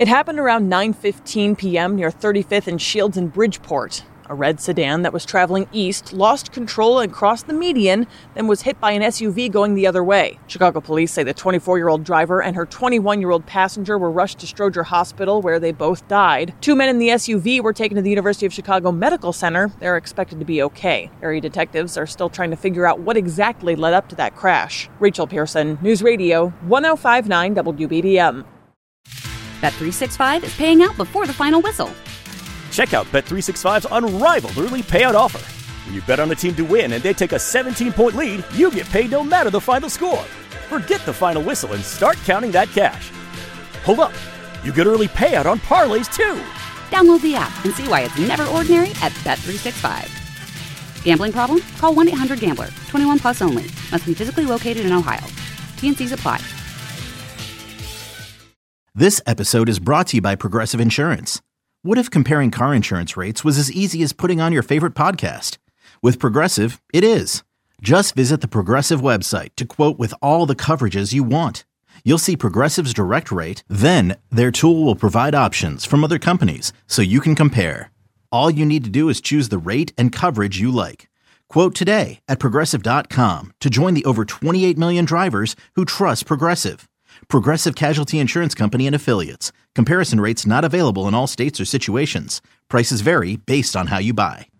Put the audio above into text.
It happened around 9:15 p.m. near 35th and Shields in Bridgeport. A red sedan that was traveling east lost control and crossed the median, then was hit by an SUV going the other way. Chicago police say the 24-year-old driver and her 21-year-old passenger were rushed to Stroger Hospital, where they both died. 2 men in the SUV were taken to the University of Chicago Medical Center. They're expected to be okay. Area detectives are still trying to figure out what exactly led up to that crash. Rachel Pearson, News Radio 1059 WBBM. Bet365 is paying out before the final whistle. Check out Bet365's unrivaled early payout offer. When you bet on a team to win and they take a 17-point lead, you get paid no matter the final score. Forget the final whistle and start counting that cash. Hold up. You get early payout on parlays, too. Download the app and see why it's never ordinary at Bet365. Gambling problem? Call 1-800-GAMBLER. 21 plus only. Must be physically located in Ohio. T&Cs apply. This episode is brought to you by Progressive Insurance. What if comparing car insurance rates was as easy as putting on your favorite podcast? With Progressive, it is. Just visit the Progressive website to quote with all the coverages you want. You'll see Progressive's direct rate, then their tool will provide options from other companies so you can compare. All you need to do is choose the rate and coverage you like. Quote today at Progressive.com to join the over 28 million drivers who trust Progressive. Progressive Casualty Insurance Company and Affiliates. Comparison rates not available in all states or situations. Prices vary based on how you buy.